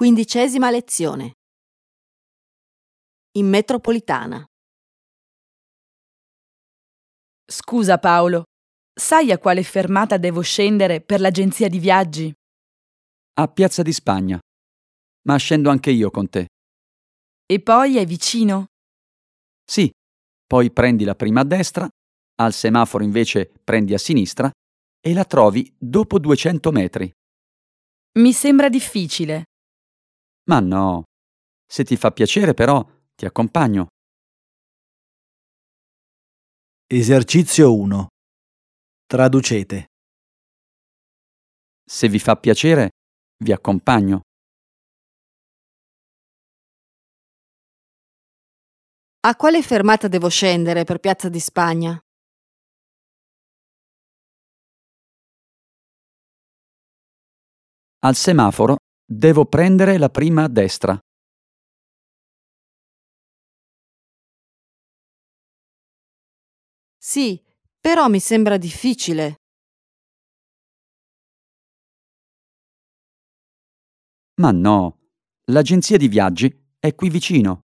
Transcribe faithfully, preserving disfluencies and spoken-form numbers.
Quindicesima lezione. In metropolitana. Scusa Paolo, sai a quale fermata devo scendere per l'agenzia di viaggi? A Piazza di Spagna. Ma scendo anche io con te. E poi è vicino? Sì, poi prendi la prima a destra, al semaforo invece prendi a sinistra e la trovi dopo duecento metri. Mi sembra difficile. Ma no, se ti fa piacere però ti accompagno. Esercizio uno. Traducete. Se vi fa piacere, vi accompagno. A quale fermata devo scendere per Piazza di Spagna? Al semaforo devo prendere la prima a destra. Sì, però mi sembra difficile. Ma no, l'agenzia di viaggi è qui vicino.